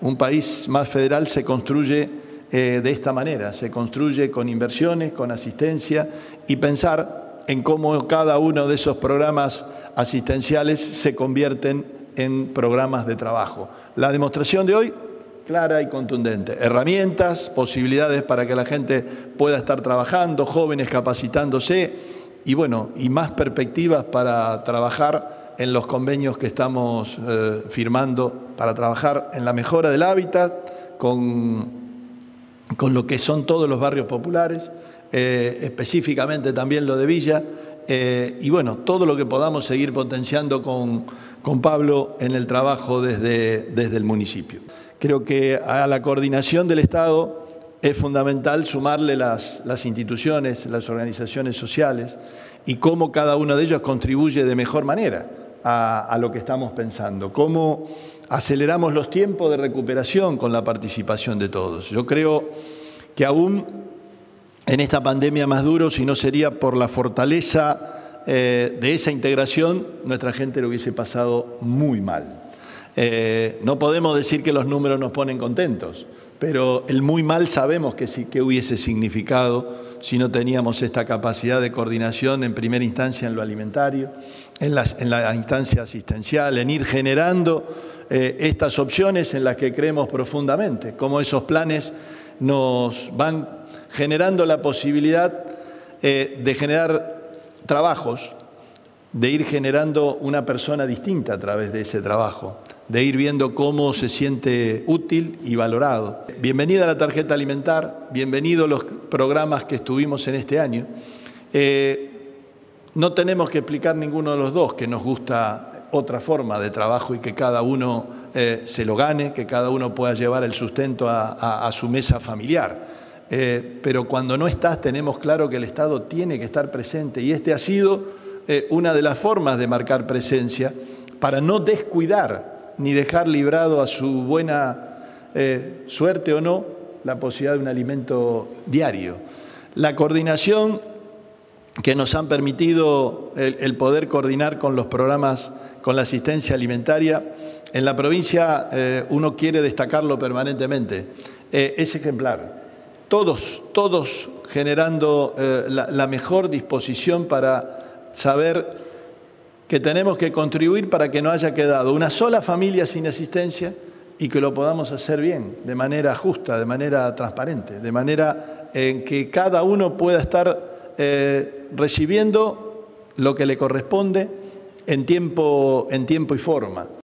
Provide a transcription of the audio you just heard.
Un país más federal se construye de esta manera, se construye con inversiones, con asistencia y pensar en cómo cada uno de esos programas asistenciales se convierten en programas de trabajo. La demostración de hoy, clara y contundente. Herramientas, posibilidades para que la gente pueda estar trabajando, jóvenes capacitándose y, bueno, y más perspectivas para trabajar en los convenios que estamos firmando, para trabajar en la mejora del hábitat, con lo que son todos los barrios populares, específicamente también lo de Villa, y bueno, todo lo que podamos seguir potenciando con Pablo en el trabajo desde el municipio. Creo que a la coordinación del Estado es fundamental sumarle las instituciones, las organizaciones sociales y cómo cada uno de ellos contribuye de mejor manera a lo que estamos pensando, cómo aceleramos los tiempos de recuperación con la participación de todos. Yo creo que aún en esta pandemia más duro, si no sería por la fortaleza de esa integración, nuestra gente lo hubiese pasado muy mal. No podemos decir que los números nos ponen contentos, pero el muy mal sabemos que hubiese significado si no teníamos esta capacidad de coordinación en primera instancia en lo alimentario, en la instancia asistencial, en ir generando estas opciones en las que creemos profundamente, cómo esos planes nos van generando la posibilidad de generar trabajos, de ir generando una persona distinta a través de ese trabajo, de ir viendo cómo se siente útil y valorado. Bienvenida a la tarjeta alimentar, bienvenidos los programas que estuvimos en este año. No tenemos que explicar ninguno de los dos que nos gusta otra forma de trabajo y que cada uno se lo gane, que cada uno pueda llevar el sustento a su mesa familiar. Pero cuando no estás, tenemos claro que el Estado tiene que estar presente y este ha sido una de las formas de marcar presencia para no descuidar ni dejar librado a su buena suerte o no la posibilidad de un alimento diario. La coordinación que nos han permitido el poder coordinar con los programas, con la asistencia alimentaria, en la provincia uno quiere destacarlo permanentemente, es ejemplar. Todos generando la mejor disposición para saber que tenemos que contribuir para que no haya quedado una sola familia sin asistencia y que lo podamos hacer bien, de manera justa, de manera transparente, de manera en que cada uno pueda estar recibiendo lo que le corresponde en tiempo y forma.